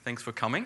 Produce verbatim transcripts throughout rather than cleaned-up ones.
Thanks for coming.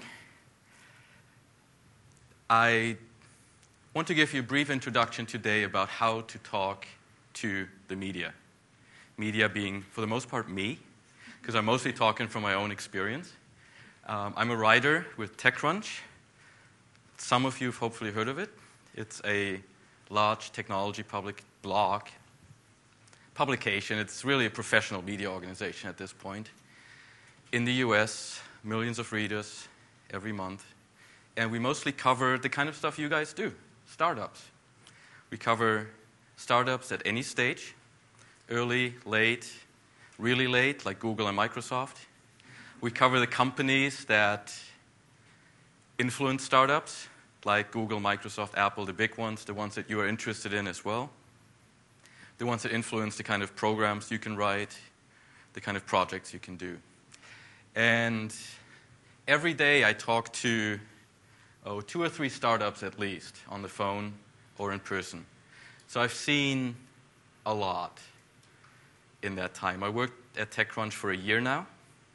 I want to give you a brief introduction today about how to talk to the media. Media being, for the most part, me, because I'm mostly talking from my own experience. Um, I'm a writer with TechCrunch. Some of you have hopefully heard of it. It's a large technology public blog publication. It's really a professional media organization at this point. In the U S, millions of readers every month. And we mostly cover the kind of stuff you guys do, startups. We cover startups at any stage, early, late, really late, like Google and Microsoft. We cover the companies that influence startups, like Google, Microsoft, Apple, the big ones, the ones that you are interested in as well. The ones that influence the kind of programs you can write, the kind of projects you can do. And every day I talk to oh, two or three startups at least, on the phone or in person. So I've seen a lot in that time. I worked at TechCrunch for a year now.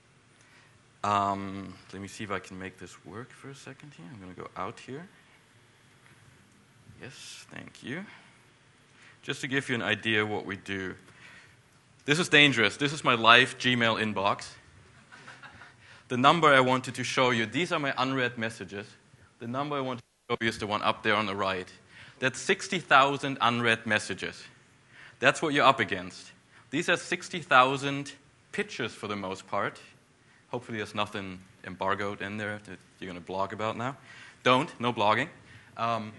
Um, let me see if I can make this work for a second here. I'm going to go out here. Yes, thank you. Just to give you an idea of what we do. This is dangerous. This is my live Gmail inbox. The number I wanted to show you, these are my unread messages. The number I want to show you is the one up there on the right. That's sixty thousand unread messages. That's what you're up against. These are sixty thousand pictures for the most part. Hopefully there's nothing embargoed in there that you're going to blog about now. Don't, no blogging. Um,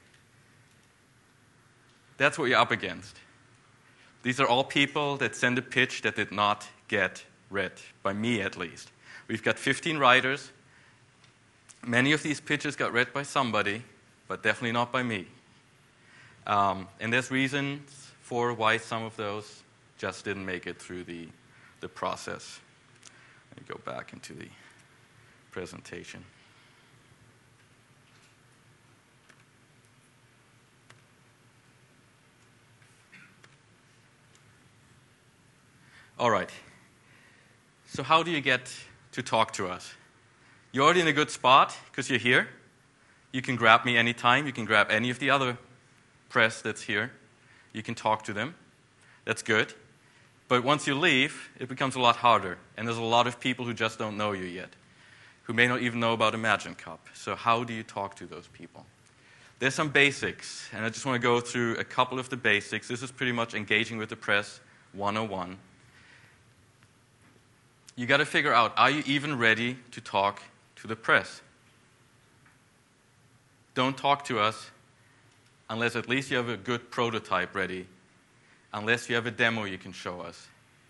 that's what you're up against. These are all people that send a pitch that did not get read, by me at least. We've got fifteen writers. Many of these pitches got read by somebody, but definitely not by me. Um, and there's reasons for why some of those just didn't make it through the, the process. Let me go back into the presentation. All right. So how do you get to talk to us? You're already in a good spot because you're here. You can grab me anytime. You can grab any of the other press that's here. You can talk to them. That's good. But once you leave, it becomes a lot harder. And there's a lot of people who just don't know you yet, who may not even know about Imagine Cup. So how do you talk to those people? There's some basics, and I just want to go through a couple of the basics. This is pretty much engaging with the press one oh one. You got to figure out, are you even ready to talk to the press? Don't talk to us unless at least you have a good prototype ready, unless you have a demo you can show us.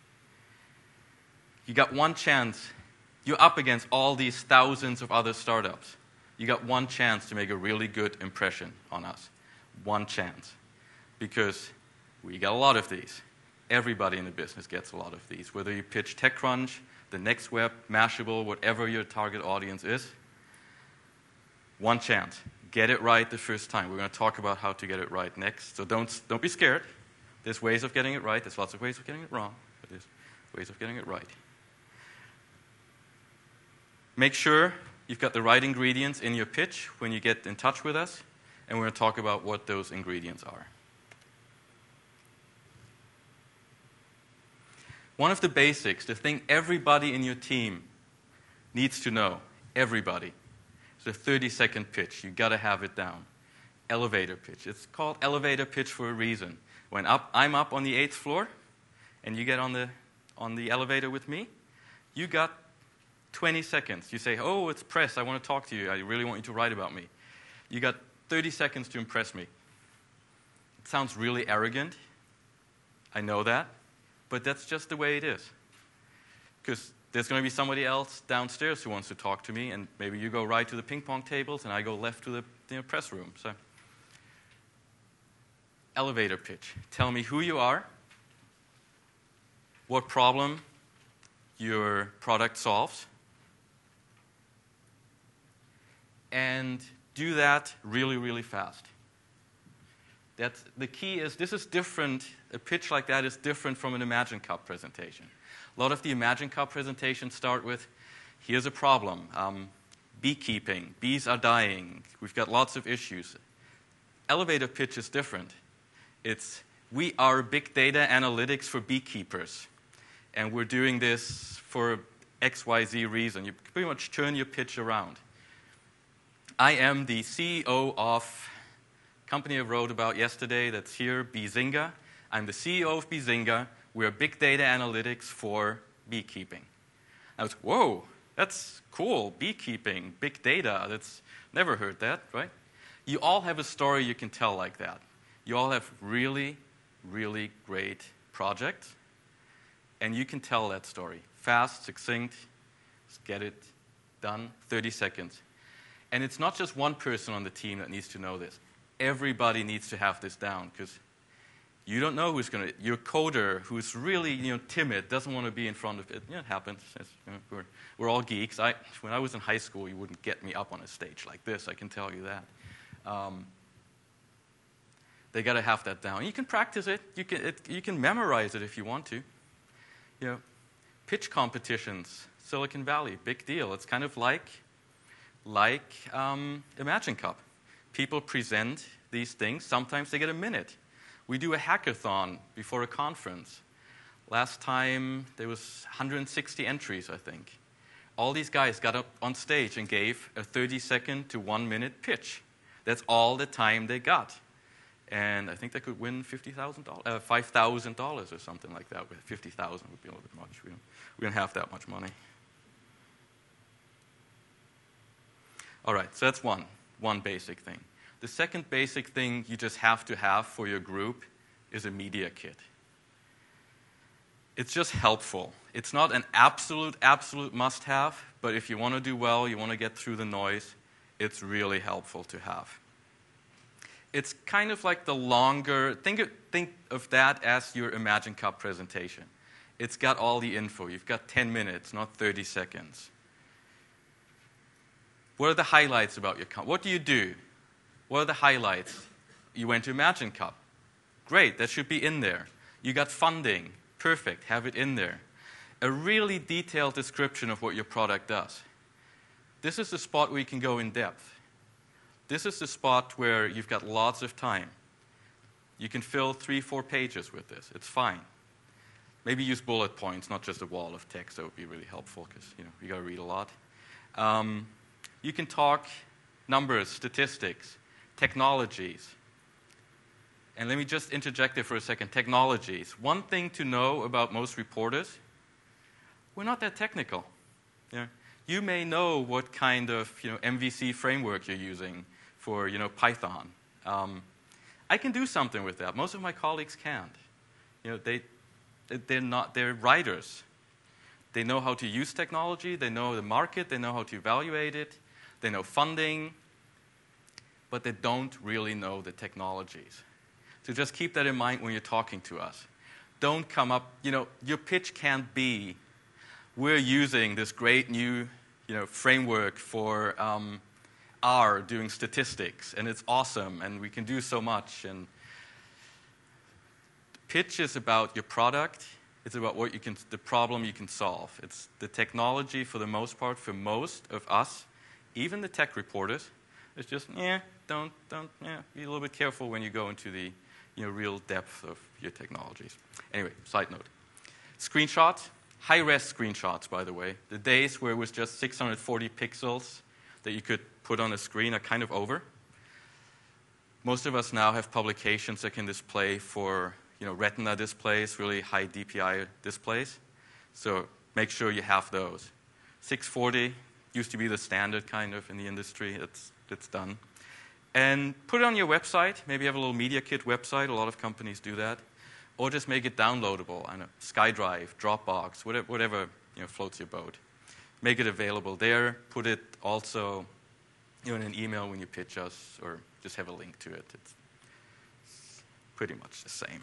You got one chance. You're up against all these thousands of other startups. You got one chance to make a really good impression on us. One chance. Because we got a lot of these. Everybody in the business gets a lot of these. Whether you pitch TechCrunch, the NextWeb, Mashable, whatever your target audience is, one chance. Get it right the first time. We're going to talk about how to get it right next. So don't, don't be scared. There's ways of getting it right. There's lots of ways of getting it wrong. But there's ways of getting it right. Make sure you've got the right ingredients in your pitch when you get in touch with us. And we're going to talk about what those ingredients are. One of the basics, the thing everybody in your team needs to know, everybody, is a thirty-second pitch. You've got to have it down. Elevator pitch. It's called elevator pitch for a reason. When up, I'm up on the eighth floor, and you get on the, on the elevator with me, you got twenty seconds. You say, oh, it's press. I want to talk to you. I really want you to write about me. You got thirty seconds to impress me. It sounds really arrogant. I know that. But that's just the way it is. Because there's going to be somebody else downstairs who wants to talk to me, and maybe you go right to the ping pong tables, and I go left to the you know, press room. So, elevator pitch. Tell me who you are, what problem your product solves, and do that really, really fast. That's, the key is, this is different, a pitch like that is different from an Imagine Cup presentation. A lot of the Imagine Cup presentations start with, Here's a problem. Um, beekeeping. Bees are dying. We've got lots of issues. Elevator pitch is different. It's, we are big data analytics for beekeepers. And we're doing this for X Y Z reason. You pretty much turn your pitch around. I am the C E O of a company I wrote about yesterday that's here, Beezinga. I'm the C E O of Beezinga. We're big data analytics for beekeeping. I was, whoa, that's cool, beekeeping, big data. That's never heard that, right? You all have a story you can tell like that. You all have really, really great projects, and you can tell that story. Fast, succinct, just get it done, thirty seconds. And it's not just one person on the team that needs to know this. Everybody needs to have this down, because you don't know who's going to, your coder who's really, you know, timid, doesn't want to be in front of it. Yeah, it happens. It's, you know, we're, we're all geeks. I, when I was in high school, you wouldn't get me up on a stage like this, I can tell you that. Um, they got to have that down. You can practice it. You can, it, you can memorize it if you want to. You know, pitch competitions, Silicon Valley, big deal. It's kind of like, like um, Imagine Cup. People present these things. Sometimes they get a minute. We do a hackathon before a conference. Last time, there was one hundred sixty entries, I think. All these guys got up on stage and gave a thirty second to one minute pitch. That's all the time they got. And I think they could win fifty thousand dollars, uh, five thousand dollars or something like that. fifty thousand dollars would be a little bit much. We don't, we don't have that much money. All right, so that's one, one basic thing. The second basic thing you just have to have for your group is a media kit. It's just helpful. It's not an absolute, absolute must-have, but if you want to do well, you want to get through the noise, it's really helpful to have. It's kind of like the longer, think of, think of that as your Imagine Cup presentation. It's got all the info. You've got ten minutes, not thirty seconds. What are the highlights about your company? What do you do? What are the highlights? You went to Imagine Cup. Great, that should be in there. You got funding. Perfect, have it in there. A really detailed description of what your product does. This is the spot where you can go in depth. This is the spot where you've got lots of time. You can fill three, four pages with this. It's fine. Maybe use bullet points, not just a wall of text. That would be really helpful because, you know, you got to read a lot. Um, you can talk numbers, statistics, technologies. And let me just interject there for a second. Technologies. One thing to know about most reporters, we're not that technical. You know, you may know what kind of, you know, M V C framework you're using for, you know, Python. Um, I can do something with that. Most of my colleagues can't. You know, they, they're not, they're writers. They know how to use technology. They know the market. They know how to evaluate it. They know funding. But they don't really know the technologies. So just keep that in mind when you're talking to us. Don't come up, you know, your pitch can't be, we're using this great new, you know, framework for um, R doing statistics, and it's awesome, and we can do so much. And pitch is about your product. It's about what you can, the problem you can solve. It's the technology, for the most part, for most of us, even the tech reporters. It's just, yeah, don't, don't, yeah, be a little bit careful when you go into the, you know, real depth of your technologies. Anyway, side note. Screenshots, high-res screenshots, by the way. The days where it was just six hundred forty pixels that you could put on a screen are kind of over. Most of us now have publications that can display for, you know, retina displays, really high D P I displays. So make sure you have those. six forty used to be the standard kind of in the industry. It's, it's done. And put it on your website. Maybe you have a little Media Kit website. A lot of companies do that. Or just make it downloadable. I know, SkyDrive, Dropbox, whatever, whatever, you know, floats your boat. Make it available there. Put it also, you know, in an email when you pitch us, or just have a link to it. It's pretty much the same.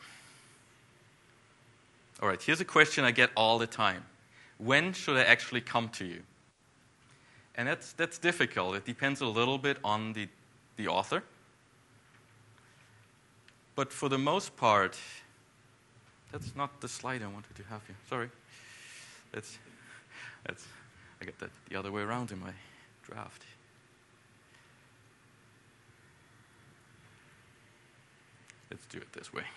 All right, here's a question I get all the time. When should I actually come to you? And that's, that's difficult. It depends a little bit on the, the author. But for the most part, that's not the slide I wanted to have here. Sorry. That's, that's, I get that the other way around in my draft. Let's do it this way.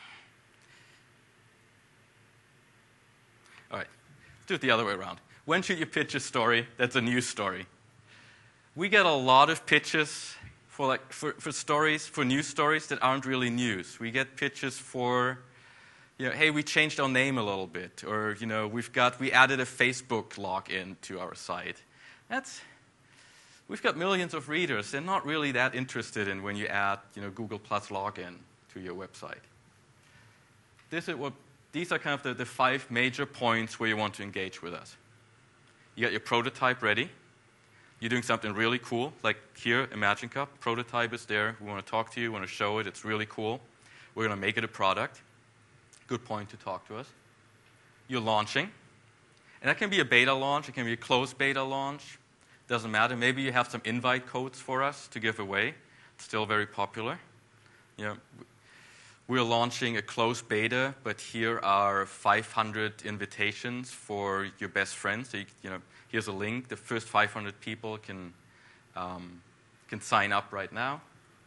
All right, let's do it the other way around. When should you pitch a story that's a news story? We get a lot of pitches for like for, for stories, for news stories that aren't really news. We get pitches for, you know, hey, we changed our name a little bit, or you know, we've got we added a Facebook login to our site. That's we've got millions of readers. They're not really that interested in when you add, you know, Google Plus login to your website. This is what these are kind of the, the five major points where you want to engage with us. You got your prototype ready. You're doing something really cool, like here, Imagine Cup. Prototype is there. We want to talk to you. We want to show it. It's really cool. We're going to make it a product. Good point to talk to us. You're launching. And that can be a beta launch. It can be a closed beta launch. Doesn't matter. Maybe you have some invite codes for us to give away. It's still very popular. You know, we're launching a closed beta, but here are five hundred invitations for your best friends. So you, you know, here's a link. The first five hundred people can um, can sign up right now.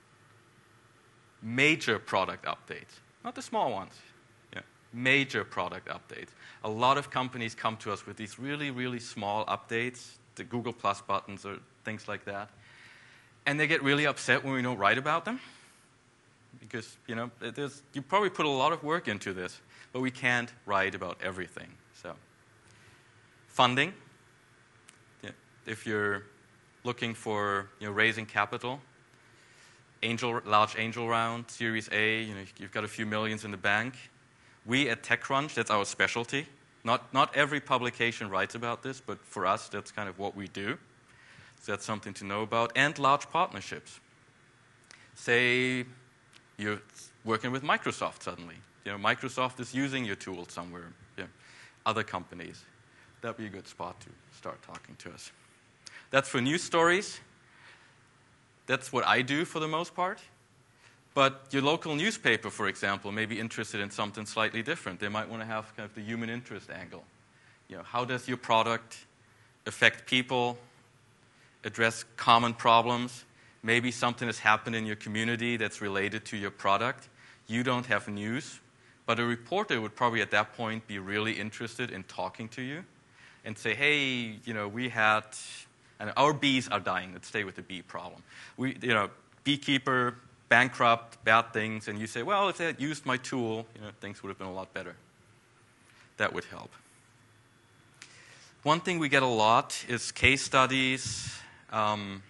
Major product updates, not the small ones. Yeah, major product updates. A lot of companies come to us with these really, really small updates, the Google Plus buttons or things like that, and they get really upset when we don't write about them. Because, you know, there's, you probably put a lot of work into this, but we can't write about everything. So, funding. Yeah. If you're looking for, you know, raising capital, angel, large angel round, Series A, you know, you've got a few millions in the bank. We at TechCrunch, that's our specialty. Not, not every publication writes about this, but for us, that's kind of what we do. So that's something to know about. And large partnerships. Say you're working with Microsoft suddenly. You know, Microsoft is using your tool somewhere. Yeah. Other companies. That'd be a good spot to start talking to us. That's for news stories. That's what I do for the most part. But your local newspaper, for example, may be interested in something slightly different. They might want to have kind of the human interest angle. You know, how does your product affect people, address common problems? Maybe something has happened in your community that's related to your product. You don't have news, but a reporter would probably at that point be really interested in talking to you and say, hey, you know, we had, and our bees are dying. Let's stay with the bee problem. We, you know, beekeeper, bankrupt, bad things, and you say, well, if they had used my tool, you know, things would have been a lot better. That would help. One thing we get a lot is case studies, um,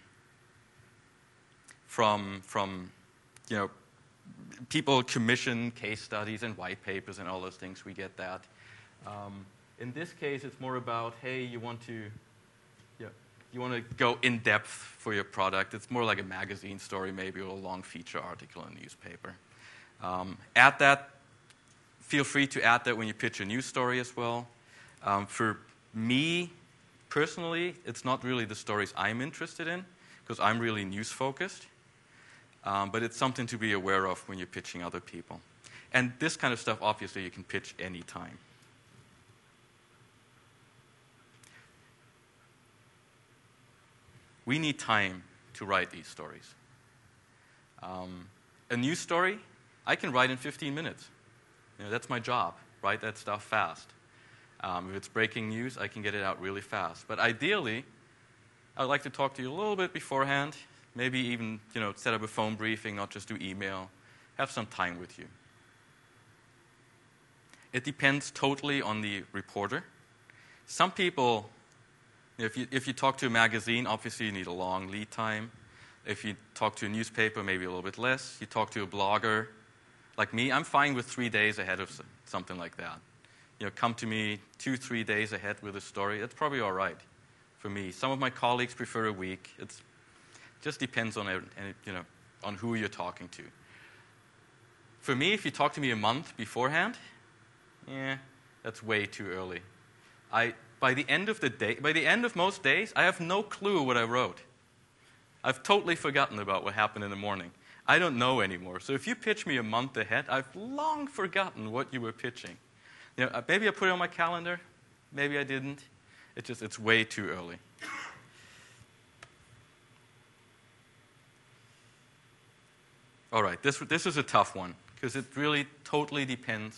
From, from, you know, people commission case studies and white papers and all those things. We get that. Um, in this case, it's more about, hey, you want to, you know, you want to go in depth for your product. It's more like a magazine story, maybe, or a long feature article in a newspaper. Um, add that. Feel free to add that when you pitch a news story as well. Um, for me, personally, it's not really the stories I'm interested in, because I'm really news focused. Um, but it's something to be aware of when you're pitching other people. And this kind of stuff, obviously, you can pitch anytime. We need time to write these stories. Um, a news story, I can write in fifteen minutes. You know, that's my job, write that stuff fast. Um, if it's breaking news, I can get it out really fast. But ideally, I would like to talk to you a little bit beforehand. Maybe even, you know, set up a phone briefing, not just do email. Have some time with you. It depends totally on the reporter. Some people, if you, if you talk to a magazine, obviously you need a long lead time. If you talk to a newspaper, maybe a little bit less. You talk to a blogger, like me, I'm fine with three days ahead of something like that. You know, come to me two, three days ahead with a story. That's probably all right for me. Some of my colleagues prefer a week. It's just depends on, you know, on who you're talking to. For me, if you talk to me a month beforehand, yeah, that's way too early. I, by the end of the day, by the end of most days, I have no clue what I wrote. I've totally forgotten about what happened in the morning. I don't know anymore. So if you pitch me a month ahead, I've long forgotten what you were pitching. You know, maybe I put it on my calendar, maybe I didn't. It's just, it's way too early. All right, this, this is a tough one, because it really totally depends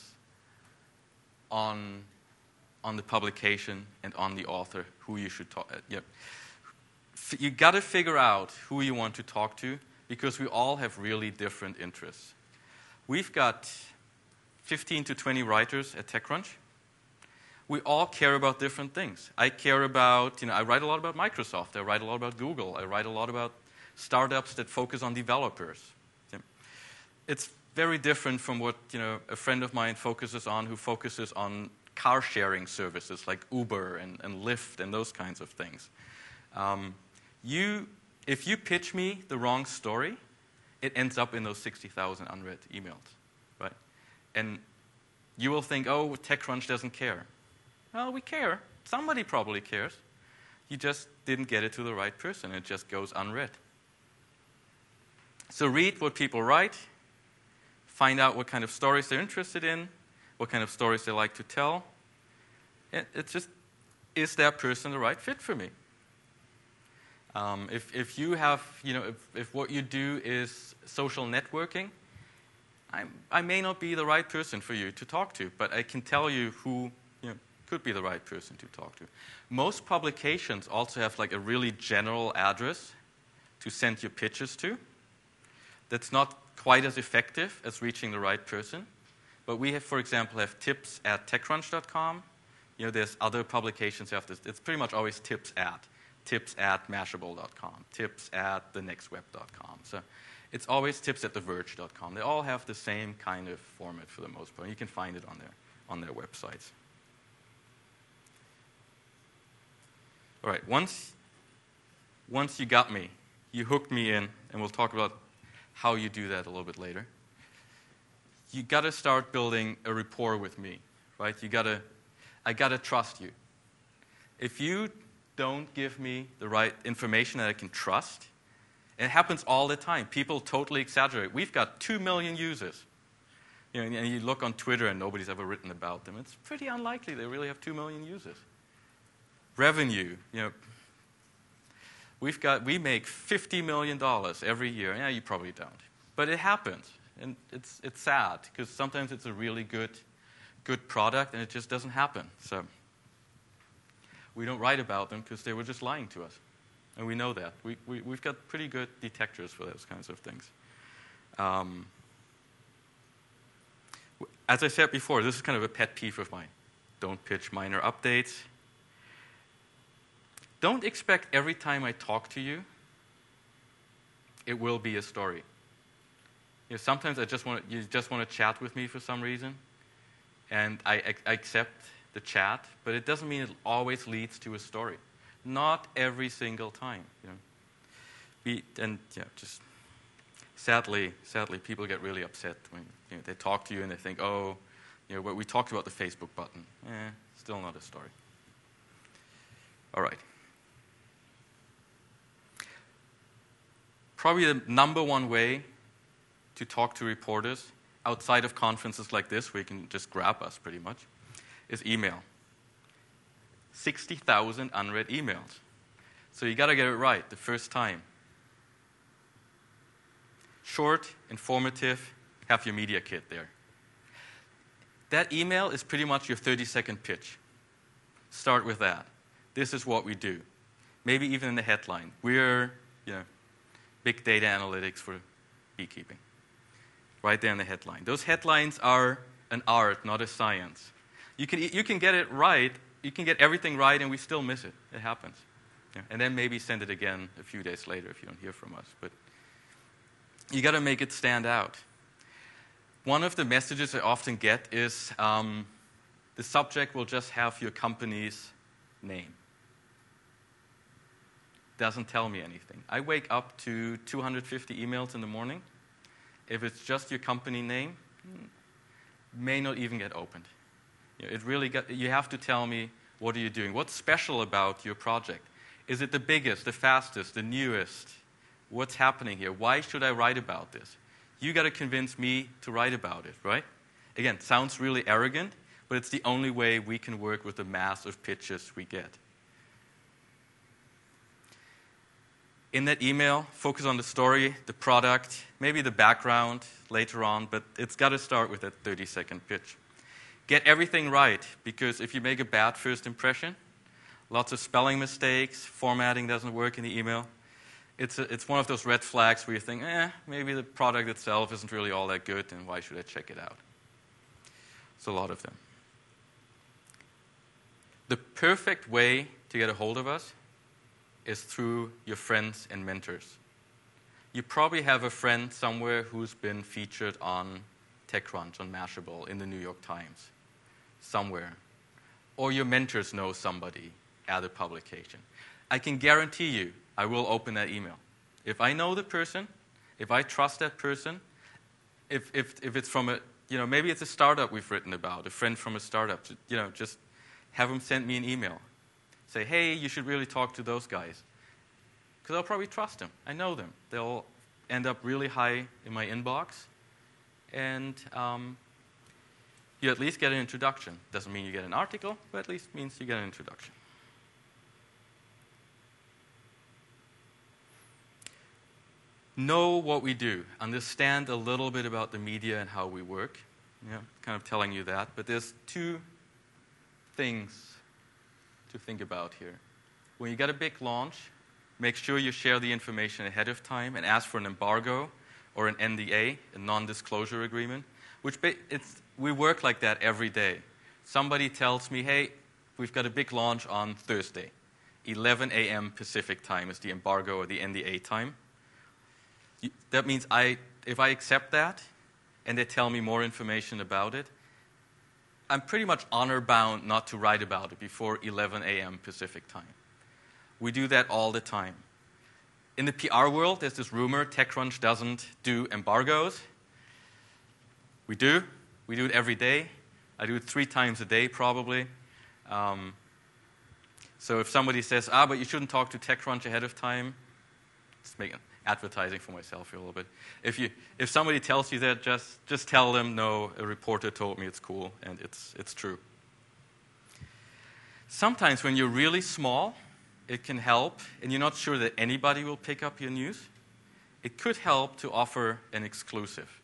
on, on the publication and on the author, who you should talk. Uh, yeah. F- you got to figure out who you want to talk to, because we all have really different interests. We've got fifteen to twenty writers at TechCrunch. We all care about different things. I care about, you know, I write a lot about Microsoft. I write a lot about Google. I write a lot about startups that focus on developers. It's very different from what, you know, a friend of mine focuses on, who focuses on car sharing services like Uber and, and Lyft and those kinds of things. Um, you, if you pitch me the wrong story, it ends up in those sixty thousand unread emails, right? And you will think, oh, TechCrunch doesn't care. Well, we care. Somebody probably cares. You just didn't get it to the right person. It just goes unread. So read what people write. Find out what kind of stories they're interested in, what kind of stories they like to tell. It, it's just, is that person the right fit for me? Um, if, if you have, you know, if, if what you do is social networking, I'm, I may not be the right person for you to talk to, but I can tell you who, you know, could be the right person to talk to. Most publications also have like a really general address to send your pitches to. That's not quite as effective as reaching the right person. But we have, for example, have tips at TechCrunch dot com. You know, there's other publications who have this. It's pretty much always tips at. Tips at Mashable dot com. Tips at the next web dot com. So it's always tips at the verge dot com. They all have the same kind of format for the most part. You can find it on their, on their websites. All right, once, once you got me, you hooked me in, and we'll talk about how you do that a little bit later. You got to start building a rapport with me, right? You got to, I got to trust you. If you don't give me the right information that I can trust, it happens all the time. People totally exaggerate. We've got two million users. You know, and you look on Twitter and nobody's ever written about them. It's pretty unlikely they really have two million users. Revenue, you know, we've got, we make fifty million dollars every year. Yeah, you probably don't. But it happens. And it's, it's sad, because sometimes it's a really good, good product, and it just doesn't happen. So we don't write about them because they were just lying to us. And we know that. We, we, we've got pretty good detectors for those kinds of things. Um, as I said before, this is kind of a pet peeve of mine. Don't pitch minor updates. Don't expect every time I talk to you, it will be a story. You know, sometimes I just want to, you just want to chat with me for some reason, and I, I accept the chat, but it doesn't mean it always leads to a story. Not every single time. You know. Be, and yeah, just sadly, sadly, people get really upset when, you know, they talk to you and they think, oh, you know, well, we talked about the Facebook button. Eh, still not a story. All right. Probably the number one way to talk to reporters outside of conferences like this, where you can just grab us pretty much, is email. sixty thousand unread emails. So you got to get it right the first time. Short, informative, have your media kit there. That email is pretty much your thirty-second pitch. Start with that. This is what we do. Maybe even in the headline. We're, you know, big data analytics for beekeeping. Right there in the headline. Those headlines are an art, not a science. You can, you can get it right, you can get everything right, and we still miss it. It happens. Yeah. And then maybe send it again a few days later if you don't hear from us. But you got to make it stand out. One of the messages I often get is um, the subject will just have your company's name. Doesn't tell me anything. I wake up to two hundred fifty emails in the morning. If it's just your company name, may not even get opened. You know, it really got, you have to tell me, what are you doing? What's special about your project? Is it the biggest, the fastest, the newest? What's happening here? Why should I write about this? You got to convince me to write about it, right? Again, sounds really arrogant, but it's the only way we can work with the mass of pitches we get. In that email, focus on the story, the product, maybe the background later on, but it's got to start with that thirty-second pitch. Get everything right, because if you make a bad first impression, lots of spelling mistakes, formatting doesn't work in the email, it's, a, it's one of those red flags where you think, eh, maybe the product itself isn't really all that good, and why should I check it out? It's a lot of them. The perfect way to get a hold of us is through your friends and mentors. You probably have a friend somewhere who's been featured on TechCrunch, on Mashable, in the New York Times, somewhere. Or your mentors know somebody at a publication. I can guarantee you I will open that email. If I know the person, if I trust that person, if, if, if it's from a, you know, maybe it's a startup we've written about, a friend from a startup, you know, just have them send me an email. Say, hey, you should really talk to those guys. Because I'll probably trust them. I know them. They'll end up really high in my inbox. And um, you at least get an introduction. Doesn't mean you get an article, but at least means you get an introduction. Know what we do. Understand a little bit about the media and how we work. Yeah, kind of telling you that. But there's two things to think about here. When you get a big launch, make sure you share the information ahead of time and ask for an embargo or an N D A, a non-disclosure agreement, which it's, we work like that every day. Somebody tells me, hey, we've got a big launch on Thursday. eleven a m Pacific time is the embargo or the N D A time. That means I, if I accept that and they tell me more information about it, I'm pretty much honor-bound not to write about it before eleven a m Pacific time. We do that all the time. In the P R world, there's this rumor TechCrunch doesn't do embargoes. We do. We do it every day. I do it three times a day, probably. Um, so if somebody says, ah, but you shouldn't talk to TechCrunch ahead of time, just making advertising for myself here a little bit. If you, if somebody tells you that, just, just tell them, no, a reporter told me it's cool, and it's, it's true. Sometimes when you're really small, it can help, and you're not sure that anybody will pick up your news. It could help to offer an exclusive.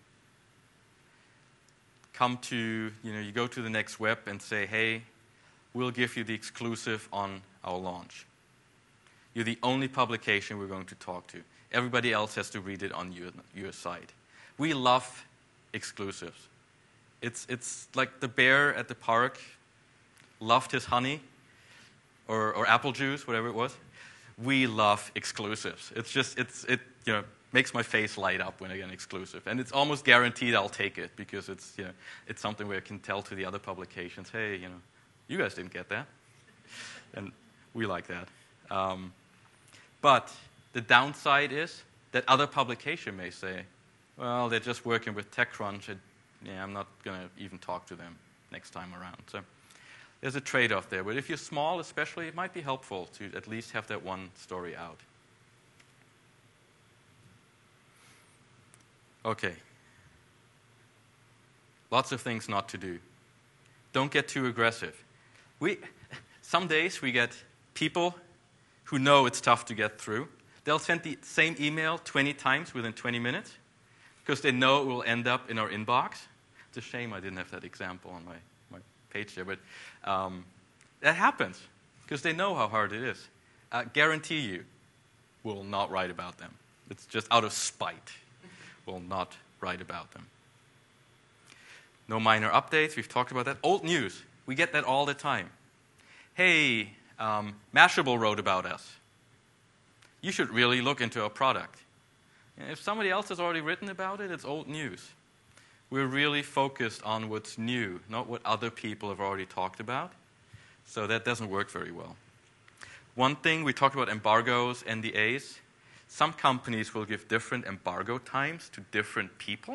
Come to, you know, you go to the next web and say, hey, we'll give you the exclusive on our launch. You're the only publication we're going to talk to. Everybody else has to read it on your, your site. We love exclusives. It's, it's like the bear at the park loved his honey or, or apple juice, whatever it was. We love exclusives. It's just, it's, it you know, makes my face light up when I get an exclusive. And it's almost guaranteed I'll take it because it's, you know, it's something where I can tell to the other publications, hey, you know, you guys didn't get that. And we like that. Um, but the downside is that other publication may say, well, they're just working with TechCrunch. And, yeah, I'm not going to even talk to them next time around. So there's a trade-off there. But if you're small especially, it might be helpful to at least have that one story out. Okay. Lots of things not to do. Don't get too aggressive. We, some days we get people who know it's tough to get through. They'll send the same email twenty times within twenty minutes because they know it will end up in our inbox. It's a shame I didn't have that example on my, my page there, but um, that happens because they know how hard it is. I guarantee you we'll not write about them. It's just out of spite. We'll not write about them. No minor updates. We've talked about that. Old news. We get that all the time. Hey, um, Mashable wrote about us. You should really look into our product. And if somebody else has already written about it, it's old news. We're really focused on what's new, not what other people have already talked about. So that doesn't work very well. One thing, we talked about embargoes, N D As. Some companies will give different embargo times to different people.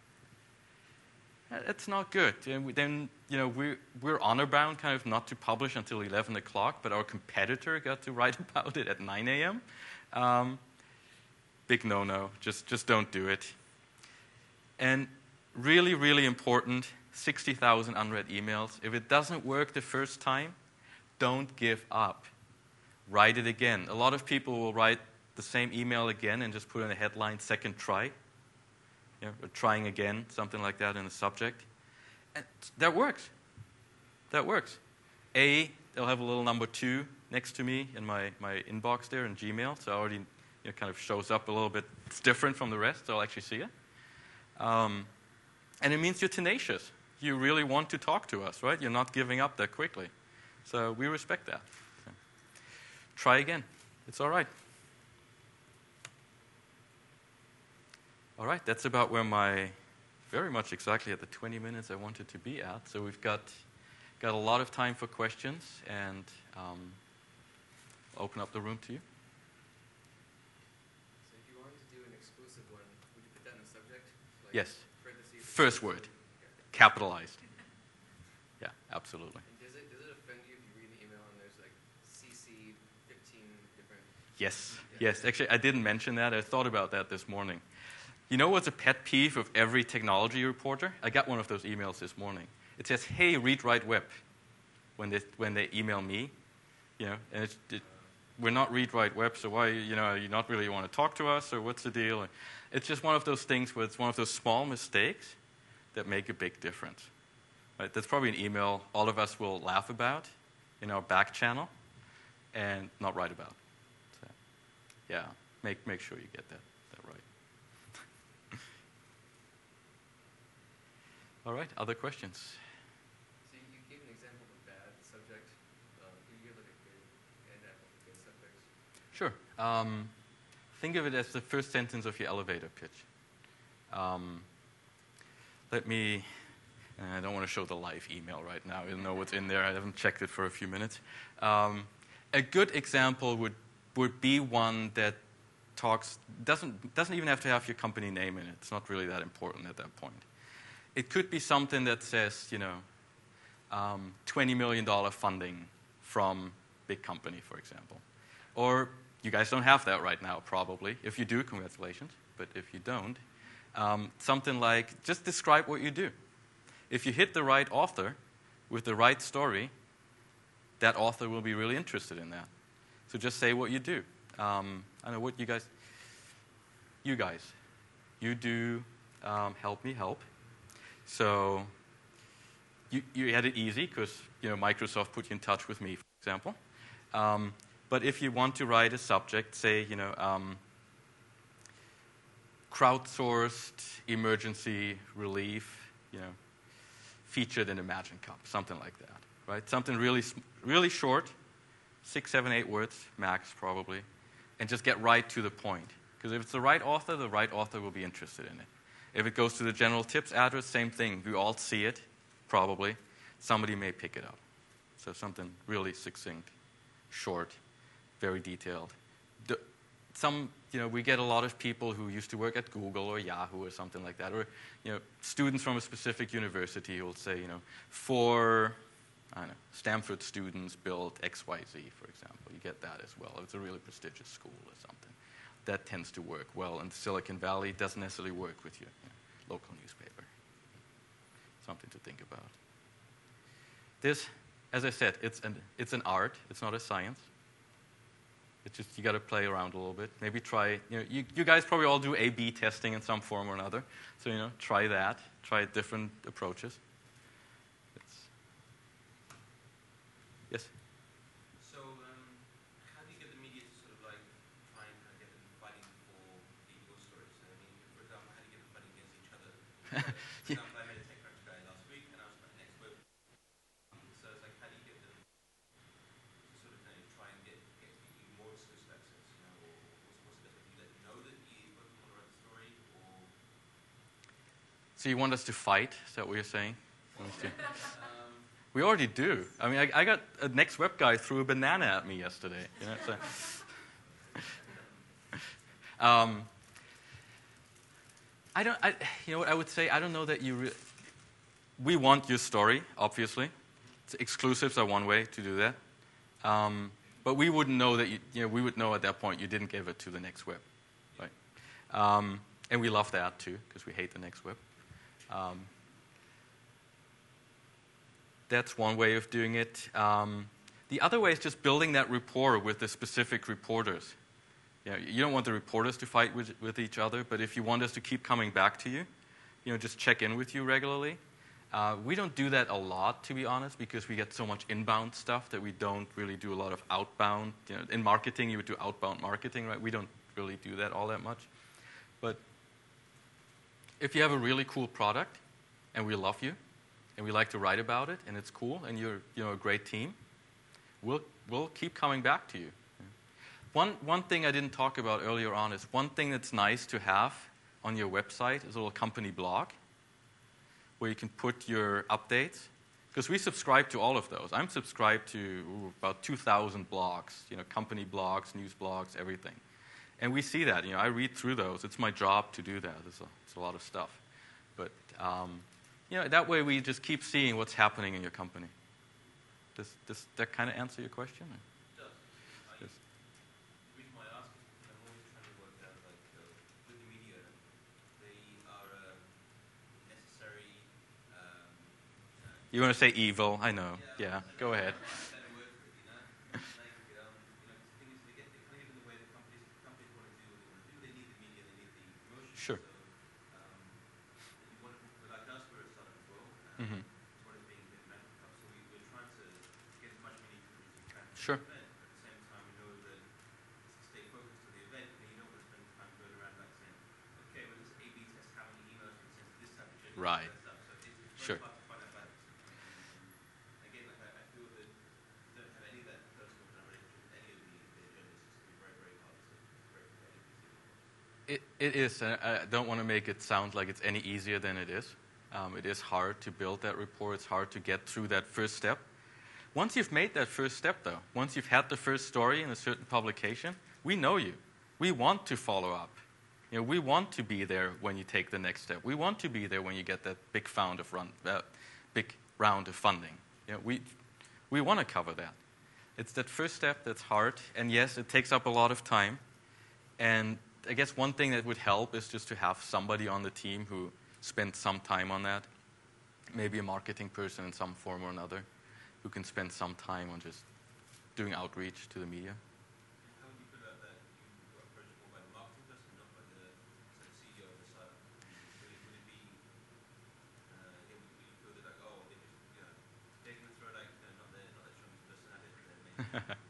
That's not good. Then, you know, we're, we're honor-bound kind of not to publish until eleven o'clock, but our competitor got to write about it at nine a m Um, big no-no. Just, just don't do it. And really, really important, sixty thousand unread emails. If it doesn't work the first time, don't give up. Write it again. A lot of people will write the same email again and just put in a headline, second try, you know, or trying again, something like that in the subject. And that works. That works. A, they'll have a little number two next to me in my, my inbox there in Gmail, so it already, you know, kind of shows up a little bit. It's different from the rest, so I'll actually see it. Um, and it means you're tenacious. You really want to talk to us, right? You're not giving up that quickly. So we respect that. So try again. It's all right. All right, that's about where my, very much exactly at the twenty minutes I wanted to be at. So we've got, got a lot of time for questions, and um, I'll open up the room to you. So if you wanted to do an exclusive one, would you put that in the subject? Like Yes. parentheses? First word, capitalized. Yeah, absolutely. And does it, does it offend you if you read the email and there's like C C fifteen different... Yes, Yeah. yes. Actually, I didn't mention that. I thought about that this morning. You know what's a pet peeve of every technology reporter? I got one of those emails this morning. It says, "Hey, read Write Web," when they when they email me, you know, and it's, it, we're not Read Write Web, so why, you know, you not really want to talk to us, or what's the deal? It's just one of those things where it's one of those small mistakes that make a big difference. Right? That's probably an email all of us will laugh about in our back channel and not write about. So, yeah, make make sure you get that, that right. All right, other questions? So you, you gave an example of a bad subject. Um, can you give like a good and a good subject? Sure. Um, think of it as the first sentence of your elevator pitch. Um, let me, and I don't want to show the live email right now. I don't know what's in there. I haven't checked it for a few minutes. Um, a good example would, would be one that talks, doesn't, doesn't even have to have your company name in it. It's not really that important at that point. It could be something that says, you know, um, twenty million dollars funding from big company, for example. Or you guys don't have that right now, probably. If you do, congratulations. But if you don't, um, something like, just describe what you do. If you hit the right author with the right story, that author will be really interested in that. So just say what you do. Um, I don't know what you guys, you guys, you do um, Help Me Help. So you, you had it easy because, you know, Microsoft put you in touch with me, for example. Um, but if you want to write a subject, say, you know, um, crowdsourced emergency relief, you know, featured in Imagine Cup, something like that, right? Something really, really short, six, seven, eight words max, probably, and just get right to the point. Because if it's the right author, the right author will be interested in it. If it goes to the general tips address, same thing. We all see it, probably. Somebody may pick it up. So something really succinct, short, very detailed. The, some, you know, we get a lot of people who used to work at Google or Yahoo or something like that, or, you know, students from a specific university who will say, you know, for, I don't know, Stanford students built X Y Z, for example. You get that as well. It's a really prestigious school or something. That tends to work well. And Silicon Valley doesn't necessarily work with your, you know, local newspaper. Something to think about. This, as I said, it's an, it's an art. It's not a science. It's just you got to play around a little bit. Maybe try, you know, you, you guys probably all do A B testing in some form or another. So, you know, try that. Try different approaches. It's, yes? So, um, how do you get the media to sort of like try and uh, get them fighting for the your stories? I mean, for example, how do you get them fighting against each other? For example, I made a TechCrunch guy last week, and I was about next web. So it's like, how do you get them to sort of uh, try and get get you more exclusive access? You know, or what's, what's the best way? Do you let them know that you both want to write the story, or? So you want us to fight? Is that what you're saying? Um, We already do. I mean, I, I got a Next Web guy threw a banana at me yesterday. You know, so. um, I don't. I, you know what I would say? I don't know that you. Re- we want your story, obviously. It's exclusives are one way to do that. Um, but we wouldn't know that. You, you know, we would know at that point you didn't give it to the Next Web, right? Um, and we love that too because we hate the Next Web. Um, That's one way of doing it. Um, the other way is just building that rapport with the specific reporters. You know, you don't want the reporters to fight with, with each other, but if you want us to keep coming back to you, you know, just check in with you regularly. Uh, we don't do that a lot, to be honest, because we get so much inbound stuff that we don't really do a lot of outbound. You know, in marketing, you would do outbound marketing, right? We don't really do that all that much. But if you have a really cool product, and we love you, and we like to write about it, and it's cool, and you're, you know, a great team, we'll we'll keep coming back to you. One one thing I didn't talk about earlier on is one thing that's nice to have on your website is a little company blog, where you can put your updates. Because we subscribe to all of those. I'm subscribed to ooh, about two thousand blogs, you know, company blogs, news blogs, everything. And we see that. You know, I read through those. It's my job to do that. It's a, it's a lot of stuff. But, um, you know, that way we just keep seeing what's happening in your company. Does, does that kind of answer your question? It does. I, Yes. The reason why I ask is because I'm always trying to work out, like, uh, with the media, they are a necessary. Um, uh, You want to say evil? I know. Yeah, go ahead. better word for it, you know? Like, um, you know, the thing is, they get, they kind of get in the way that companies, companies want to do what they want to do. They need the media, they need the promotion. Sure. So, um, you want to, like us, we're a startup as well. Um, Mm-hmm. It's one of being in Mantle Cup, so we, we're trying to get as much media coverage as we can. for Sure. the event. At the same time, we know that to stay focused to the event, and you don't want to spend time going around like saying, okay, well, let's A B test how many emails we send to this type of journey. Right. That stuff. So it's, it's Sure. very hard to find that balance. Um, again, like I, I feel that you don't have any of that personal kind of relationship with any of the, the agendas. It's going to be very, very hard to break that easy. It, it is. and I don't want to make it sound like it's any easier than it is. Um, it is hard to build that rapport. It's hard to get through that first step. Once you've made that first step, though, once you've had the first story in a certain publication, we know you. We want to follow up. You know, we want to be there when you take the next step. We want to be there when you get that big round of run, uh, big round of funding. You know, we we want to cover that. It's that first step that's hard, and yes, it takes up a lot of time. And I guess one thing that would help is just to have somebody on the team who spends some time on that. Maybe a marketing person in some form or another who can spend some time on just doing outreach to the media. How would you feel about that? You were approached more by the marketing person, not by the sort of C E O of the startup. Would it, would it be, uh, again, would you feel that like, oh, they just, you know, taking the throw like, you know, not the, not the strongest person at it, and then maybe.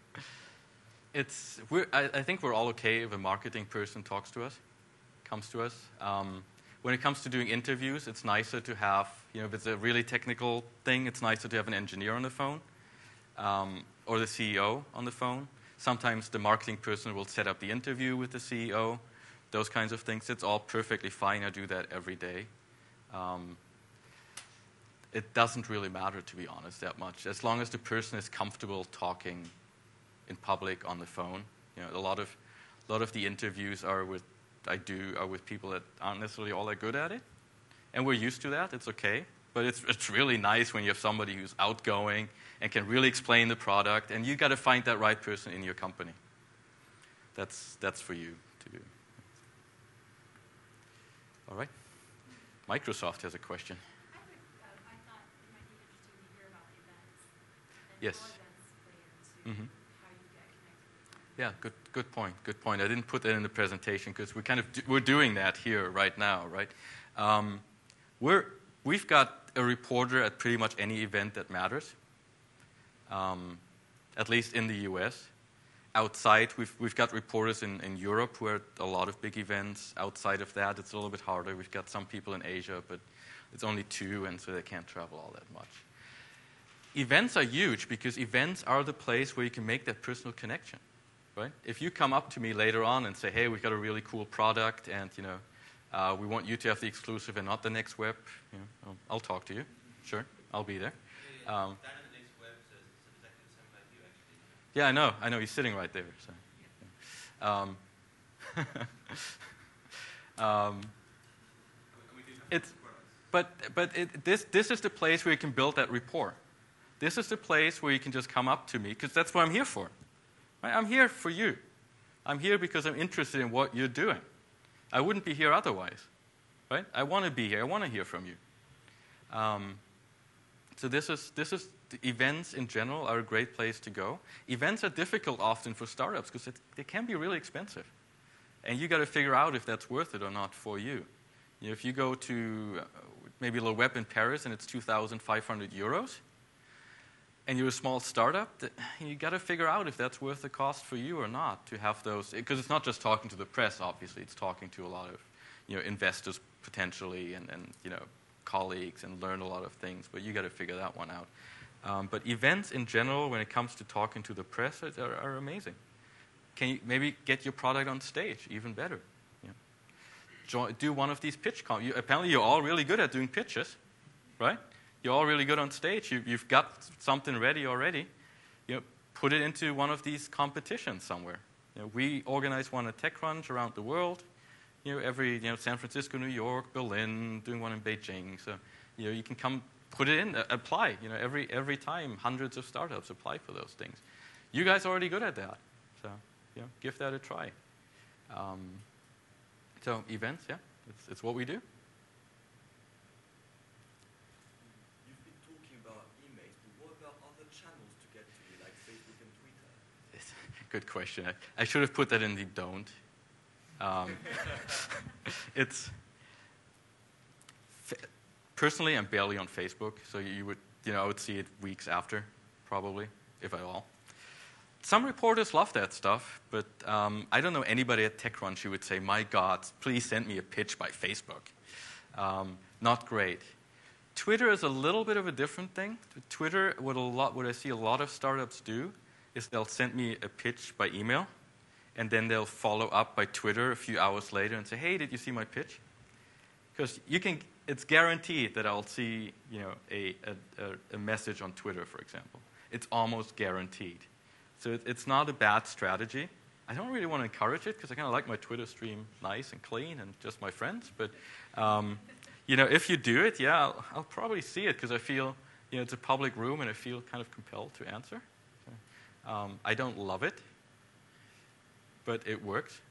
It's we're, I, I think we're all okay if a marketing person talks to us, comes to us. Um, when it comes to doing interviews, it's nicer to have, you know, if it's a really technical thing, it's nicer to have an engineer on the phone um, or the C E O on the phone. Sometimes the marketing person will set up the interview with the C E O, those kinds of things. It's all perfectly fine. I do that every day. Um, it doesn't really matter, to be honest, that much. As long as the person is comfortable talking in public on the phone. You know, a lot of, a lot of the interviews are with, I do, are with people that aren't necessarily all that good at it. And we're used to that. It's okay. But it's, it's really nice when you have somebody who's outgoing and can really explain the product. And you got to find that right person in your company. That's, that's for you to do. All right. Microsoft has a question. I would, uh, I thought it might be interesting to hear about events and Yes. how events play into Mhm. how you get connected with Yeah, good, good point. Good point. I didn't put that in the presentation because we kind of do, we're doing that here right now, right? Um, we're we've got a reporter at pretty much any event that matters. Um, at least in the U S. Outside, we've we've got reporters in, in Europe who are at a lot of big events. Outside of that, it's a little bit harder. We've got some people in Asia, but it's only two, and so they can't travel all that much. Events are huge because events are the place where you can make that personal connection. Right? If you come up to me later on and say, "Hey, we've got a really cool product, and you know, uh, we want you to have the exclusive and not the next web," you know, I'll, I'll talk to you. Sure, I'll be there. Yeah, yeah. Um, Dan in the next web says, said exactly the same like you, actually. yeah, I know. I know. He's sitting right there. So, um, um, And we do have It's- products. but but it, this this is the place where you can build that rapport. This is the place where you can just come up to me because that's what I'm here for. Right? I'm here for you. I'm here because I'm interested in what you're doing. I wouldn't be here otherwise. Right? I want to be here. I want to hear from you. Um, so this is this is the events in general are a great place to go. Events are difficult often for startups because they can be really expensive. And you got to figure out if that's worth it or not for you. You know, if you go to uh, maybe a web in Paris and it's two thousand five hundred euros, and you're a small startup, th- you got to figure out if that's worth the cost for you or not to have those. Because it's not just talking to the press, obviously. It's talking to a lot of, you know, investors potentially, and, and you know, colleagues, and learn a lot of things. But you got to figure that one out. Um, but events in general, when it comes to talking to the press, are, are amazing. Can you maybe get your product on stage? Even better. You know. Jo- do one of these pitch con- you, apparently, you're all really good at doing pitches, right? You're all really good on stage. You, you've got something ready already. You know, put it into one of these competitions somewhere. You know, we organize one at TechCrunch around the world. You know, every you know San Francisco, New York, Berlin, doing one in Beijing. So you know, you can come put it in, uh, apply. You know, every every time hundreds of startups apply for those things. You guys are already good at that. So you know, give that a try. Um, so events, yeah, it's, it's what we do. You've been talking about emails, but what about other channels to get to you, like Facebook and Twitter? It's a good question. I, I should have put that in the don't. Um, it's f- personally, I'm barely on Facebook, so you would, you know, I would see it weeks after, probably, if at all. Some reporters love that stuff, but um, I don't know anybody at TechCrunch who would say, "My God, please send me a pitch by Facebook." Um, not great. Twitter is a little bit of a different thing. Twitter, what a lot, what I see a lot of startups do, is they'll send me a pitch by email, and then they'll follow up by Twitter a few hours later and say, "Hey, did you see my pitch?" Because you can, it's guaranteed that I'll see, you know, a, a, a message on Twitter, for example. It's almost guaranteed. So it, it's not a bad strategy. I don't really want to encourage it because I kind of like my Twitter stream nice and clean and just my friends. But, um, you know, if you do it, yeah, I'll, I'll probably see it because I feel, you know, it's a public room and I feel kind of compelled to answer. So, um, I don't love it, but it works.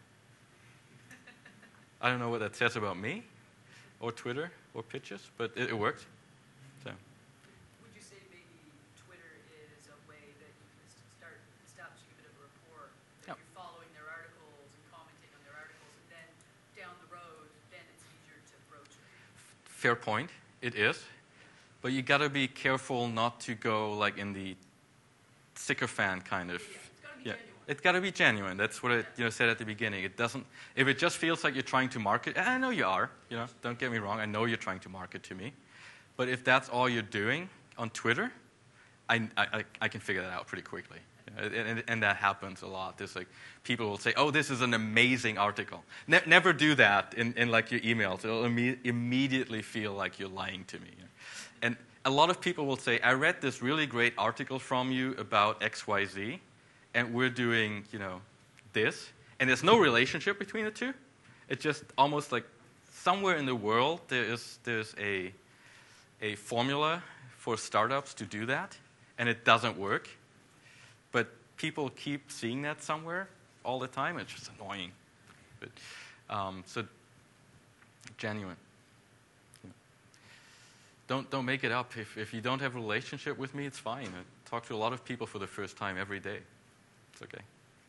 I don't know what that says about me or Twitter or pitches, but it, it works. So. Would you say maybe Twitter is a way that you can s- start establishing a bit of a rapport? That Yep. you're following their articles and commenting on their articles, and then down the road, then it's easier to broach it. Fair point. It is. But you got to be careful not to go like in the sycophant kind of. Yeah, it's got to be Yeah, genuine. it's got to be genuine. That's what I you know, said at the beginning. It doesn't. If it just feels like you're trying to market, and I know you are. You know, don't get me wrong. I know you're trying to market to me, but if that's all you're doing on Twitter, I I, I can figure that out pretty quickly. You know, and, and that happens a lot. There's like people will say, "Oh, this is an amazing article." Ne- never do that in, in like your emails. It'll imme- immediately feel like you're lying to me. You know? And a lot of people will say, "I read this really great article from you about X Y Z." And we're doing, you know, this, and there's no relationship between the two. It's just almost like somewhere in the world there is there's a a formula for startups to do that, and it doesn't work. But people keep seeing that somewhere all the time. It's just annoying. But um, so genuine. Yeah. Don't don't make it up. If if you don't have a relationship with me, it's fine. I talk to a lot of people for the first time every day. It's okay.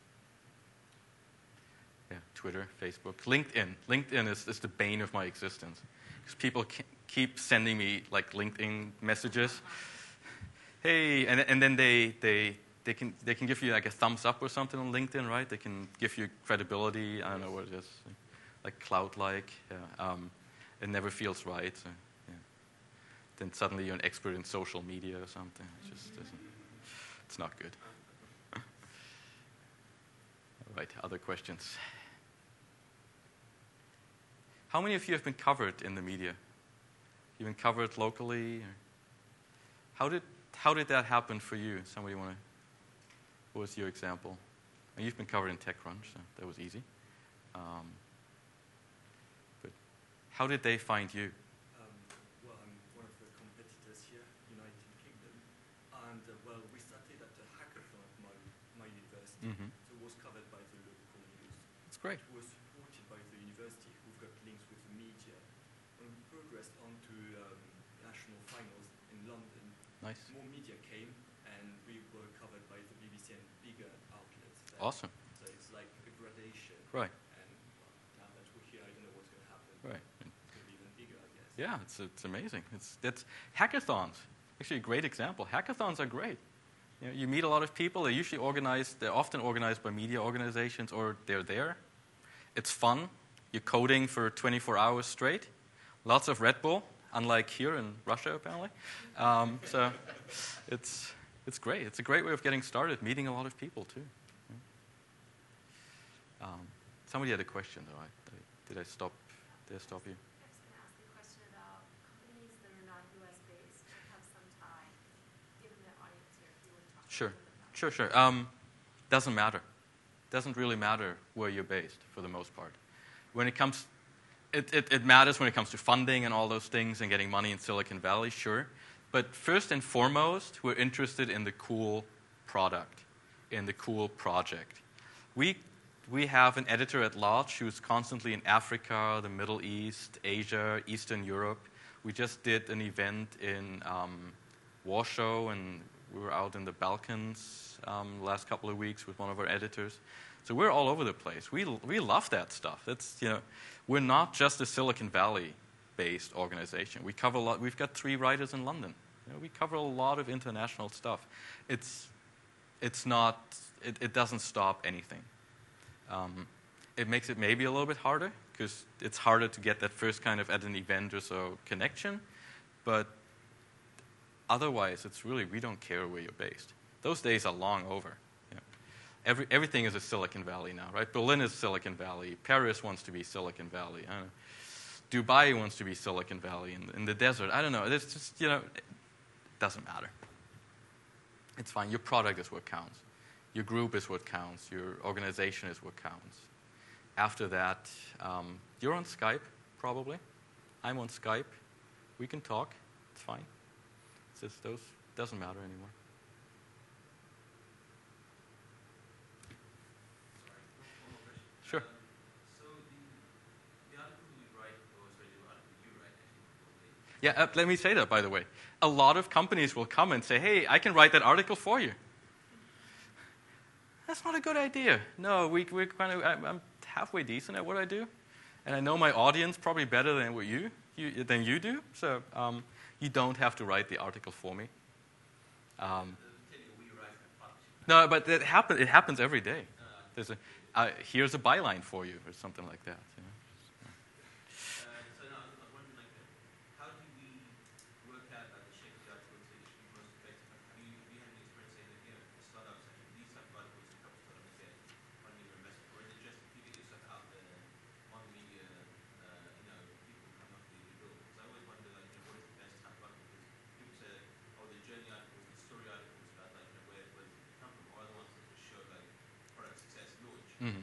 Yeah, Twitter, Facebook, LinkedIn. LinkedIn is, is the bane of my existence because people keep sending me like LinkedIn messages. Hey, and and then they they they can they can give you like a thumbs up or something on LinkedIn, right? They can give you credibility. I don't know what it is, like cloud-like. Yeah. Um, it never feels right. So, yeah. Then suddenly you're an expert in social media or something. It just doesn't. It's not good. Right, other questions? How many of you have been covered in the media? You've been covered locally? Or how did how did that happen for you? Somebody want to? What was your example? And you've been covered in TechCrunch, so that was easy. Um, but how did they find you? Um, well, I'm one of the competitors here, United Kingdom, and uh, well, we started at a hackathon at my, my university, Mm-hmm. so it was covered by the local news. That's great. It was supported by the university, who've got links with the media, and we progressed on to um, national finals in London. Nice. More media came, and we were covered by the B B C and bigger outlets. There. Awesome. So it's like a gradation. Right. And Yeah, it's, it's amazing. It's, that's hackathons. Actually, a great example. Hackathons are great. You know, you meet a lot of people. They're usually organized. They're often organized by media organizations, or they're there. It's fun. You're coding for twenty-four hours straight. Lots of Red Bull, unlike here in Russia, apparently. Um, so it's it's great. It's a great way of getting started, meeting a lot of people too. Yeah. Um, somebody had a question, though. I, I, did I stop? Did I stop you? I was going to ask a question about companies that are not U S based but have some tie, given the audience here, if you would talk Sure, a little bit about sure, sure. Um, doesn't matter. Doesn't really matter where you're based for the most part. When it comes, it, it, it matters when it comes to funding and all those things and getting money in Silicon Valley, sure. But first and foremost, we're interested in the cool product, in the cool project. We we have an editor at large who's constantly in Africa, the Middle East, Asia, Eastern Europe. We just did an event in um, Warsaw, and we were out in the Balkans um, the last couple of weeks with one of our editors. So we're all over the place. We we love that stuff. It's, you know, we're not just a Silicon Valley-based organization. We cover a lot. We've got three writers in London. You know, we cover a lot of international stuff. It's it's not. It, it doesn't stop anything. Um, it makes it maybe a little bit harder because it's harder to get that first kind of at an event or so connection, but otherwise, it's really, we don't care where you're based. Those days are long over. You know. Every, everything is a Silicon Valley now, right? Berlin is Silicon Valley. Paris wants to be Silicon Valley. I don't know. Dubai wants to be Silicon Valley in, in the desert. I don't know. It's just, you know, it doesn't matter. It's fine. Your product is what counts. Your group is what counts. Your organization is what counts. After that, um, you're on Skype, probably. I'm on Skype. We can talk. It's fine. It's just those, doesn't matter anymore. Sorry, one more question. Sure. Um, so the, the article we write, or sorry, the article you write, actually, probably, Yeah, uh, let me say that, by the way. A lot of companies will come and say, hey, I can write that article for you. That's not a good idea. No, we, we're kind of, I'm, I'm halfway decent at what I do. And I know my audience probably better than what you, you than you do. So um, you don't have to write the article for me. Um, no, but it, happen, it happens every day. There's a, uh, here's a byline for you or something like that. You know? Mm-hmm.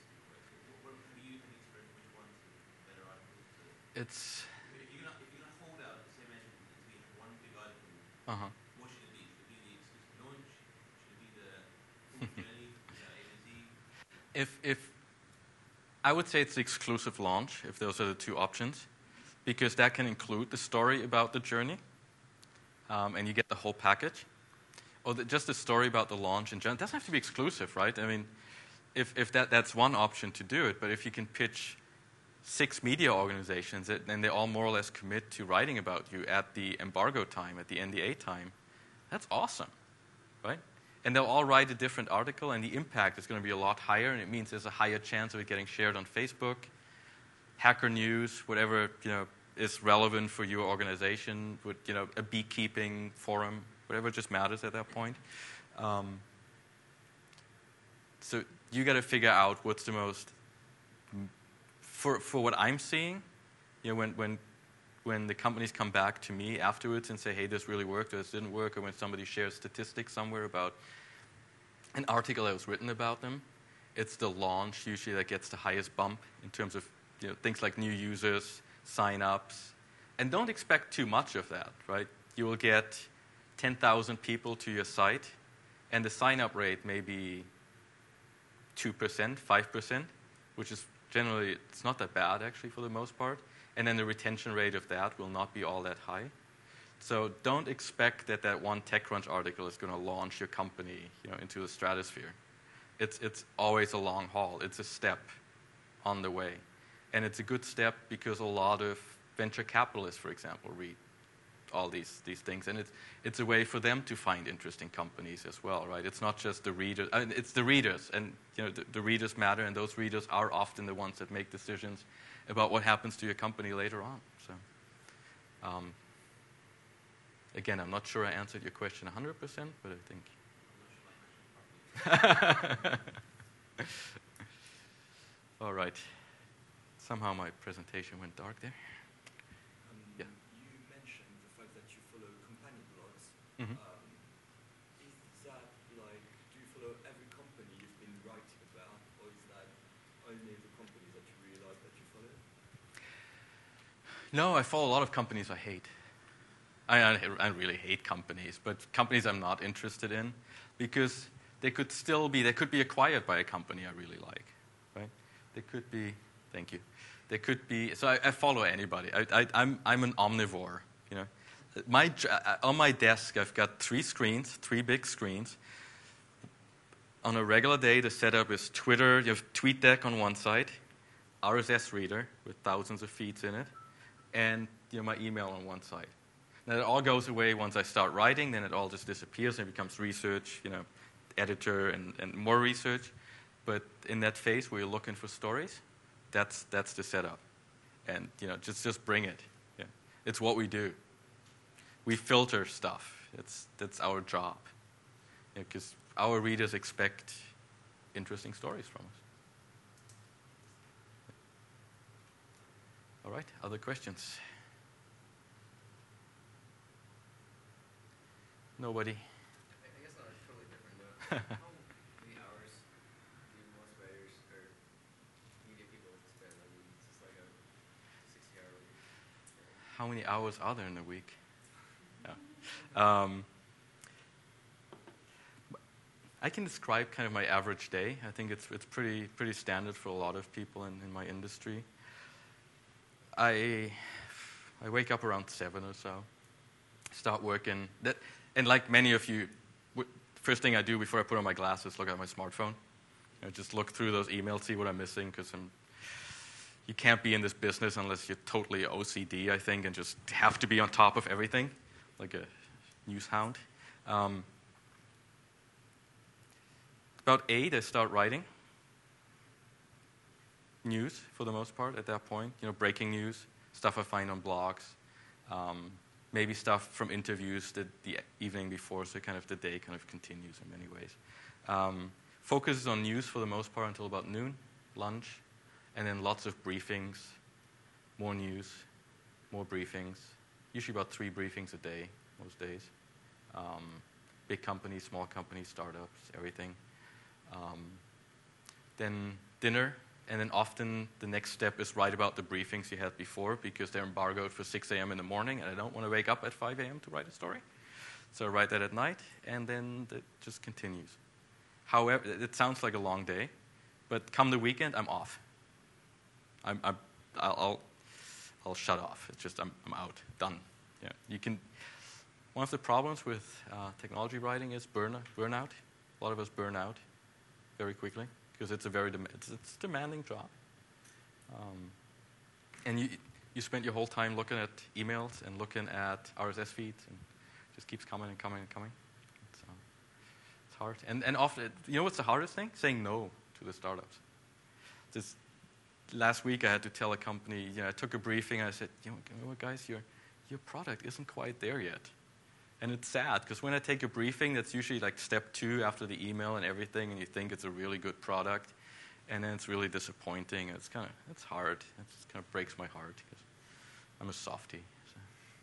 It's. If you're gonna, if you're gonna hold out, say, mention to be one big article, Uh-huh. what should it be? Should it be the exclusive launch? Should it be the full journey? Is that A to Z? If if I would say it's the exclusive launch, if those are the two options, because that can include the story about the journey, um, and you get the whole package, or the, just the story about the launch in general. It doesn't have to be exclusive, right? I mean. If, if that, that's one option to do it, but if you can pitch six media organizations and they all more or less commit to writing about you at the embargo time, at the N D A time, that's awesome, right? And they'll all write a different article, and the impact is going to be a lot higher, and it means there's a higher chance of it getting shared on Facebook, Hacker News, whatever you know is relevant for your organization, with you know a beekeeping forum, whatever just matters at that point. Um, so. You got to figure out what's the most, for for what I'm seeing, you know, when when when the companies come back to me afterwards and say, hey, this really worked or this didn't work, or when somebody shares statistics somewhere about an article that was written about them, it's the launch usually that gets the highest bump in terms of you know, things like new users, sign-ups, and don't expect too much of that, right? You will get ten thousand people to your site, and the sign-up rate may be two percent, five percent, which is generally, it's not that bad actually for the most part. And then the retention rate of that will not be all that high. So don't expect that that one TechCrunch article is going to launch your company you know, into the stratosphere. It's, it's always a long haul. It's a step on the way. And it's a good step because a lot of venture capitalists, for example, read all these, these things. And it's, it's a way for them to find interesting companies as well, right? It's not just the readers. I mean, it's the readers. And you know, the, the readers matter, and those readers are often the ones that make decisions about what happens to your company later on. So, um, again, I'm not sure I answered your question one hundred percent, but I think... All right. Somehow my presentation went dark there. Um, Yeah. You mentioned the fact that you follow company blogs. Mhm. Um, is that like, do you follow every company you've been writing about, or is that only the companies that you really like that you follow? No, I follow a lot of companies I hate. I, I, I really hate companies, but companies I'm not interested in, because they could still be, they could be acquired by a company I really like, right? They could be, thank you. They could be, so I, I follow anybody. I, I, I'm, I'm an omnivore, you know. My, on my desk, I've got three screens, three big screens. On a regular day, the setup is Twitter, you have TweetDeck on one side, R S S reader with thousands of feeds in it, and you know, my email on one side. Now, it all goes away once I start writing, then it all just disappears and becomes research, you know, editor and, and more research. But in that phase where you're looking for stories, that's, that's the setup. And, you know, just, just bring it. Yeah. It's what we do. We filter stuff. It's, that's our job. Because our readers expect interesting stories from us. All right, other questions? Nobody? I I guess on a totally different note, how many hours do most writers or media people spend a week? Is this like a sixty-hour week? How many hours are there in a week? Yeah. Um, I can describe kind of my average day. I think it's it's pretty pretty standard for a lot of people in, in my industry. I I wake up around seven or so. Start working. That and like many of you, w- first thing I do before I put on my glasses, look at my smartphone. You know, just look through those emails, see what I'm missing, because I'm. You can't be in this business unless you're totally O C D, I think, and just have to be on top of everything, like a news hound. Um, about eight, I start writing. News, for the most part, at that point. You know, breaking news, stuff I find on blogs, um, maybe stuff from interviews the, the evening before, so kind of the day kind of continues in many ways. Um, focuses on news for the most part until about noon, lunch, and then lots of briefings, more news, more briefings, usually about three briefings a day, most days. Um, big companies, small companies, startups, everything. Um, then dinner, and then often the next step is write about the briefings you had before, because they're embargoed for six a.m. in the morning, and I don't want to wake up at five a.m. to write a story. So I write that at night, and then it just continues. However, it sounds like a long day, but come the weekend, I'm off. I'm, I'm, I'll, I'll, I'll shut off. It's just I'm, I'm out, done. Yeah, you can. One of the problems with uh, technology writing is burn, burnout. A lot of us burn out very quickly because it's a very dem- it's, it's a demanding job. Um, and you you spend your whole time looking at emails and looking at R S S feeds, and it just keeps coming and coming and coming. It's, um, it's hard. And and often, you know what's the hardest thing? Saying no to the startups. This last week I had to tell a company, you know, I took a briefing and I said, you know, you know what, guys, your your product isn't quite there yet. And it's sad, because when I take a briefing, that's usually like step two after the email and everything, and you think it's a really good product, and then it's really disappointing. It's kind of, it's hard. It just kind of breaks my heart, because I'm a softie. So.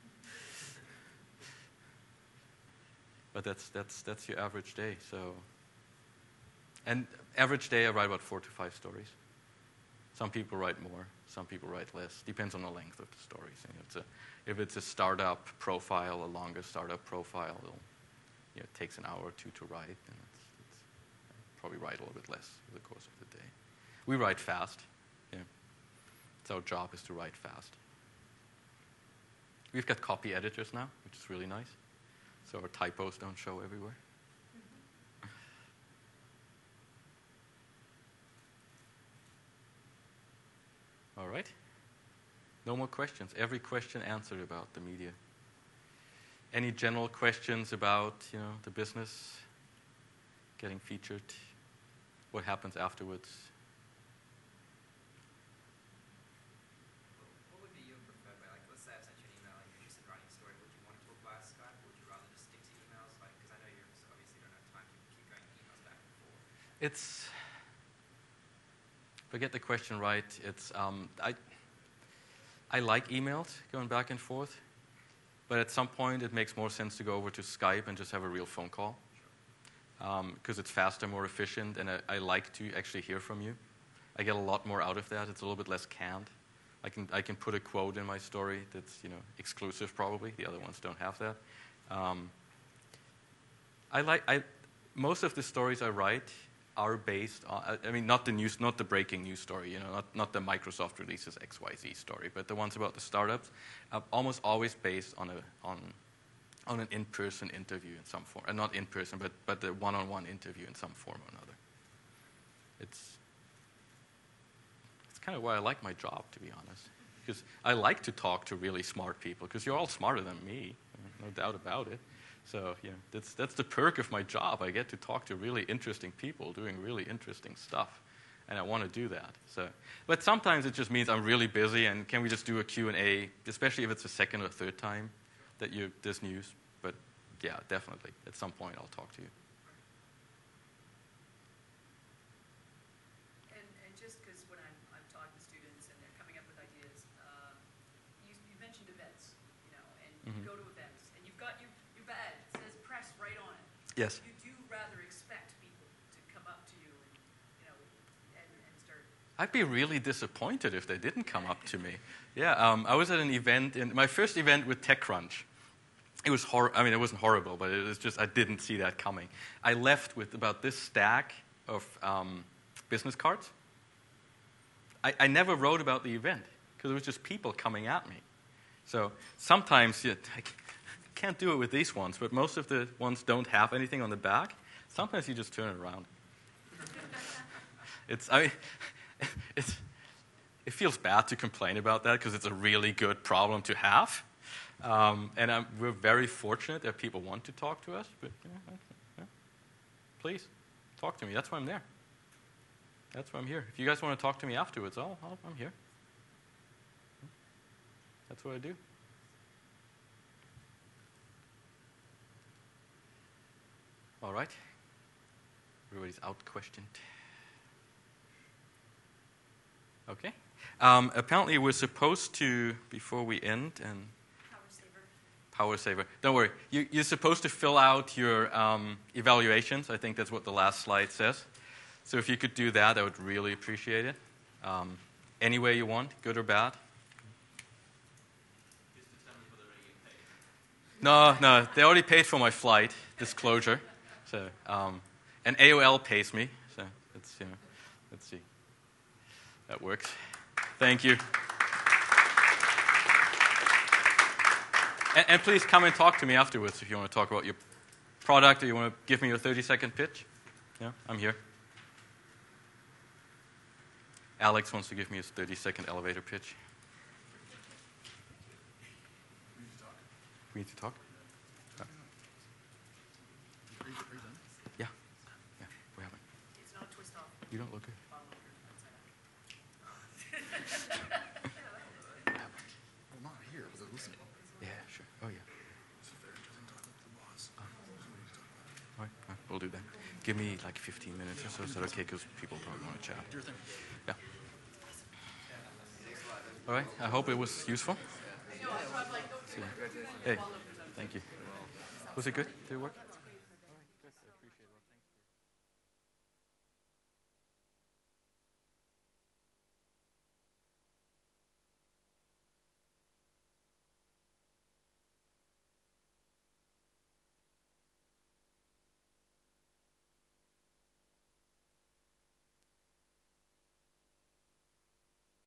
But that's, that's, that's your average day. So, and average day, I write about four to five stories. Some people write more. Some people write less. Depends on the length of the stories. You know, it's a, if it's a startup profile, a longer startup profile, it'll, you know, it takes an hour or two to write, and it's, it's probably write a little bit less over the course of the day. We write fast. Yeah. It's our job is to write fast. We've got copy editors now, which is really nice, so our typos don't show everywhere. All right. No more questions. Every question answered about the media. Any general questions about, you know, the business, getting featured, what happens afterwards? What would be your preferred way? Like, let's say I sent you an email and you're interested in writing a story. Would you want to talk via Skype, or would you rather just stick to emails? Like, because I know you obviously don't have time to keep going emails back and forth. It's, if I get the question right, it's, um, I, I like emails going back and forth, but at some point it makes more sense to go over to Skype and just have a real phone call. Because um, it's faster, more efficient, and I, I like to actually hear from you. I get a lot more out of that. It's a little bit less canned. I can I can put a quote in my story that's, you know, exclusive probably. The other ones don't have that. Um, I like I most of the stories I write are based on, I, I mean, not the news, not the breaking news story, you know, not not the Microsoft releases X Y Z story, but the ones about the startups are almost always based on a on. on an in-person interview in some form. Uh, not in-person, but, but a one-on-one interview in some form or another. It's, it's kind of why I like my job, to be honest. Because I like to talk to really smart people, because you're all smarter than me, no doubt about it. So, you know, that's, that's the perk of my job. I get to talk to really interesting people doing really interesting stuff. And I want to do that. So, but sometimes it just means I'm really busy, and can we just do a Q and A, especially if it's the second or third time that you this news. But yeah, definitely. At some point I'll talk to you. And, and just because when I'm, I'm talking to students and they're coming up with ideas, um, you, you mentioned events, you know, and Mhm. you go to events, and you've got your, your badge, it says press right on it. Yes. You do rather expect people to come up to you and, you know, and, and start. I'd be really disappointed if they didn't come up to me. Yeah, um, I was at an event, in my first event with TechCrunch. It was hor- I mean, it wasn't horrible, but it was just, I didn't see that coming. I left with about this stack of um, business cards. I, I never wrote about the event, because it was just people coming at me. So sometimes, you, I can't do it with these ones, but most of the ones don't have anything on the back. Sometimes you just turn it around. It's, I mean, it's, it feels bad to complain about that, because it's a really good problem to have. Um, and I'm, we're very fortunate that people want to talk to us. But yeah, yeah. Please, talk to me. That's why I'm there. That's why I'm here. If you guys want to talk to me afterwards, I'll, I'll, I'm here. That's what I do. All right. Everybody's out questioned. Okay. Um, apparently, we're supposed to, before we end, and Power saver. Power saver. Don't worry. You, you're supposed to fill out your um, evaluations. I think that's what the last slide says. So if you could do that, I would really appreciate it. Um, any way you want, good or bad. Just to tell me whether they get paid. No, no. They already paid for my flight. Disclosure. So, um, and A O L pays me. So let's, you know, let's see. That works. Thank you. And, and please come and talk to me afterwards if you want to talk about your product or you want to give me your thirty-second pitch. Yeah, I'm here. Alex wants to give me his thirty-second elevator pitch. We need to talk? Uh, Yeah. Yeah, we haven't. It's not a twist off. You don't look good. Bottom of your upside down. Well, not here, but they're listening. Yeah, sure. Oh, yeah. So they're doesn't talk to the boss. All right, all right, we'll do that. Give me like fifteen minutes or so. Is that okay? Because people probably want to chat. Do your thing. Yeah. All right. I hope it was useful. See you. Hey, thank you. Was it good? Did it work?